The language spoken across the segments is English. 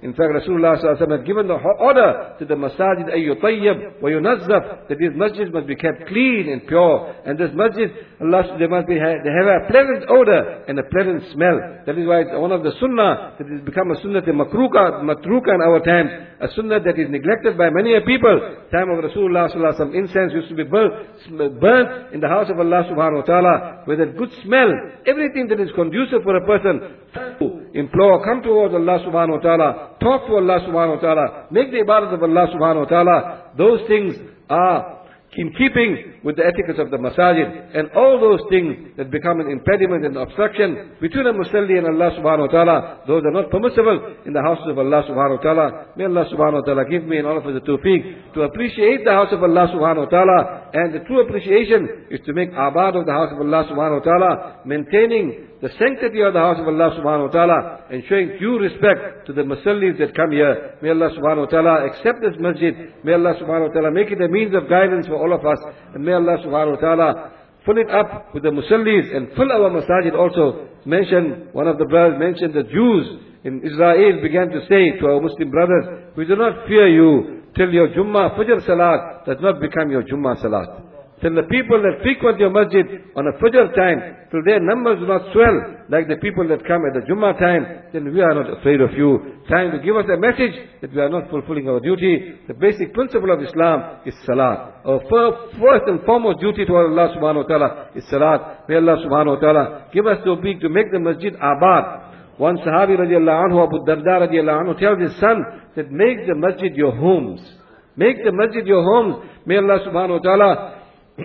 In fact, Rasulullah sallallahu alaihi wasallam had given the order to the masajid, ayyutayyab wa yunazzaf, that these masjids must be kept clean and pure. And this masjid, they have a pleasant odor and a pleasant smell. That is why it's one of the sunnah that has become a sunnah matruka in our times, a sunnah that is neglected by many people. Time of Rasulullah sallallahu alaihi wasallam, incense used to be burnt in the house of Allah subhanahu wa ta'ala with a good smell. Everything that is conducive for a person to implore, come towards Allah subhanahu wa ta'ala, talk to Allah subhanahu wa ta'ala, make the ibadat of Allah subhanahu wa ta'ala, those things are in keeping with the etiquette of the masajid. And all those things that become an impediment and obstruction between a musalli and Allah subhanahu wa ta'ala, those are not permissible in the houses of Allah subhanahu wa ta'ala. May Allah subhanahu wa ta'ala give me and all of us the tawfiq to appreciate the house of Allah subhanahu wa ta'ala. And the true appreciation is to make abad of the house of Allah subhanahu wa ta'ala, maintaining the sanctity of the house of Allah subhanahu wa ta'ala, and showing due respect to the musallis that come here. May Allah subhanahu wa ta'ala accept this masjid. May Allah subhanahu wa ta'ala make it a means of guidance for all of us. And may Allah subhanahu wa ta'ala fill it up with the musallis and fill our masajid also. One of the brothers mentioned the Jews in Israel began to say to our Muslim brothers, we do not fear you till your Jummah Fajr Salat does not become your Jummah Salat. Till the people that frequent your masjid on a Fajr time, till their numbers do not swell like the people that come at the Jummah time, then we are not afraid of you. Trying to give us a message that we are not fulfilling our duty. The basic principle of Islam is Salat. Our first and foremost duty toward Allah subhanahu wa ta'ala is Salat. May Allah subhanahu wa ta'ala give us the tawfiq to make the masjid abad. One Sahabi radiallahu anhu, Abu Darda radiallahu anhu, tells his son that make the masjid your homes. Make the masjid your homes. May Allah subhanahu wa ta'ala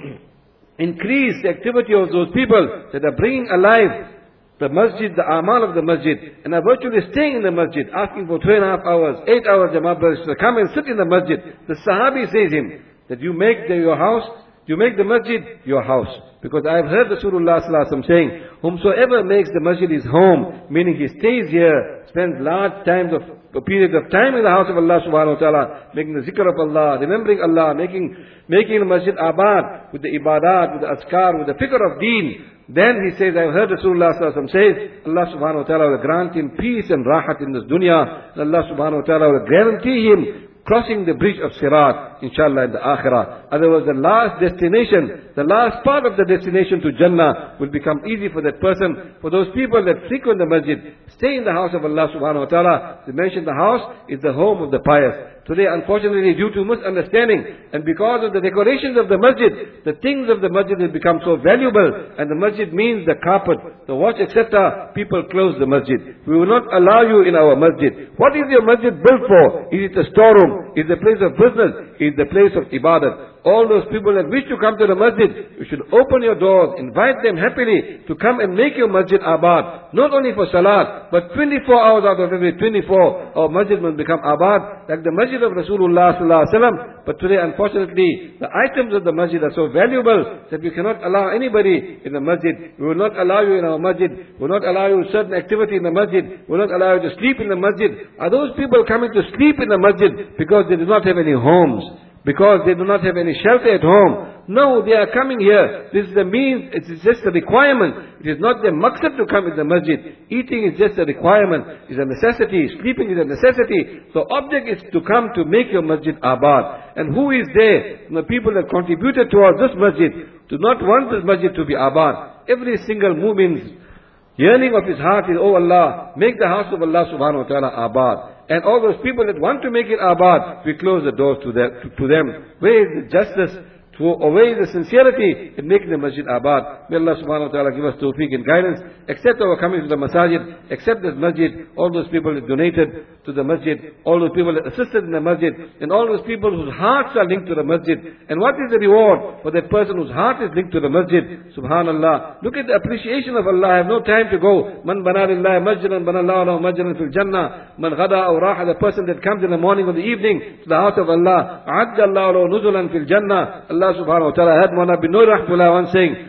increase the activity of those people that are bringing alive the masjid, the amal of the masjid, and are virtually staying in the masjid, asking for 2.5 hours, 8 hours, Jamaat brothers, to come and sit in the masjid. The Sahabi says him, that you make your house, you make the masjid your house. Because I have heard Rasulullah sallallahu alaihi wasallam saying, whomsoever makes the masjid his home, meaning he stays here, spends large periods of time in the house of Allah subhanahu wa ta'ala, making the zikr of Allah, remembering Allah, making the masjid abad, with the ibadat, with the azkar, with the fikr of deen. Then he says, I have heard Rasulullah sallallahu alaihi wasallam say, Allah subhanahu wa ta'ala will grant him peace and rahat in this dunya, and Allah subhanahu wa ta'ala will guarantee him crossing the bridge of Sirat, inshallah, in the Akhirah. Otherwise, the last destination, the last part of the destination to Jannah will become easy for that person. For those people that frequent the masjid, stay in the house of Allah subhanahu wa ta'ala. They mention the house is the home of the pious. Today, unfortunately, due to misunderstanding and because of the decorations of the masjid, the things of the masjid have become so valuable, and the masjid means the carpet, the watch, etc. People close the masjid. We will not allow you in our masjid. What is your masjid built for? Is it a storeroom? Is it a place of business? Is it a place of ibadat? All those people that wish to come to the masjid, you should open your doors, invite them happily to come and make your masjid abad. Not only for salat, but 24 hours out of every 24, our masjid must become abad, like the masjid of Rasulullah sallallahu alaihi wasallam. But today, unfortunately, the items of the masjid are so valuable that we cannot allow anybody in the masjid. We will not allow you in our masjid. We will not allow you certain activity in the masjid. We will not allow you to sleep in the masjid. Are those people coming to sleep in the masjid because they do not have any homes? Because they do not have any shelter at home? No, they are coming here. This is the means, it is just a requirement. It is not the maqsad to come in the masjid. Eating is just a requirement, is a necessity. Sleeping is a necessity. So object is to come to make your masjid abad. And who is there? The people that contributed towards this masjid do not want this masjid to be abad. Every single mu'min's yearning of his heart is, oh Allah, make the house of Allah subhanahu wa ta'ala abad. And all those people that want to make it abad, we close the doors to them. Where is the justice? Where is the sincerity in making the masjid abad? May Allah subhanahu wa ta'ala give us tawfiq and guidance. Accept our coming to the masajid. Accept this masjid. All those people that donated to the masjid. All those people that assisted in the masjid. And all those people whose hearts are linked to the masjid. And what is the reward for that person whose heart is linked to the masjid? Subhanallah. Look at the appreciation of Allah. I have no time to go. Man bana lillahi masjidan bana Allahu masjidan fil jannah. Man ghada aw raha. The person that comes in the morning or the evening to the house of Allah. A'adda Allahu lahu nuzulan fil jannah. Allah subhanahu wa ta'ala had Mawlana bin Nur rahmatullah once saying,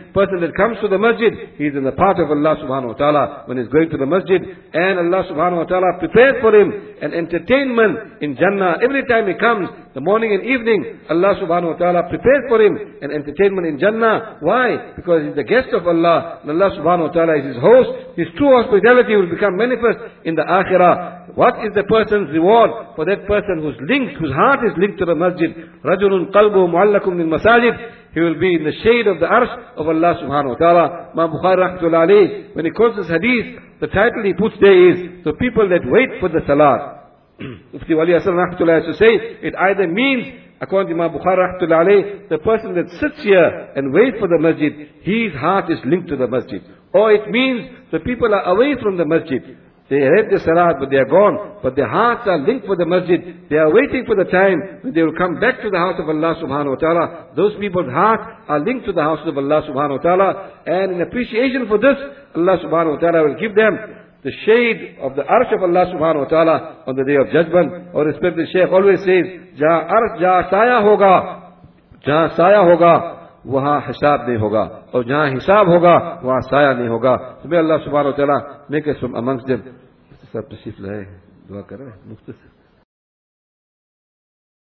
person that comes to the masjid, he is in the path of Allah subhanahu wa ta'ala when he's going to the masjid. And Allah subhanahu wa ta'ala prepared for him an entertainment in Jannah. Every time he comes, the morning and evening, Allah subhanahu wa ta'ala prepared for him an entertainment in Jannah. Why? Because he's the guest of Allah, and Allah subhanahu wa ta'ala is his host. His true hospitality will become manifest in the akhirah. What is the person's reward? For that person whose heart is linked to the masjid. رَجُلٌ قَلْبُهُ مُعَلَّقٌ مِّن masajid. He will be in the shade of the arsh of Allah subhanahu wa ta'ala. Imam Bukhari rahmatullahi alayhi, when he quotes this hadith, the title he puts there is, the people that wait for the salat. Mufti Wali Hasan rahmatullahi to say, it either means, according to Imam Bukhari rahmatullahi alayhi, the person that sits here and waits for the masjid, his heart is linked to the masjid. Or it means the people are away from the masjid. They read the salat, but they are gone. But their hearts are linked for the masjid. They are waiting for the time when they will come back to the house of Allah subhanahu wa ta'ala. Those people's hearts are linked to the house of Allah subhanahu wa ta'ala. And in appreciation for this, Allah subhanahu wa ta'ala will give them the shade of the arsh of Allah subhanahu wa ta'ala on the day of judgment. Our respected Shaykh always says, Jahan arsh, jahan saya hoga. Jahan saya hoga, वहाँ हिसाब नहीं होगा, और जहाँ हिसाब होगा वहाँ साया नहीं होगा. So may Allah subhanahu wa ta'ala make us from amongst them. सब तशरीफ लाए, दुआ कर रहे हैं मुख्तसर.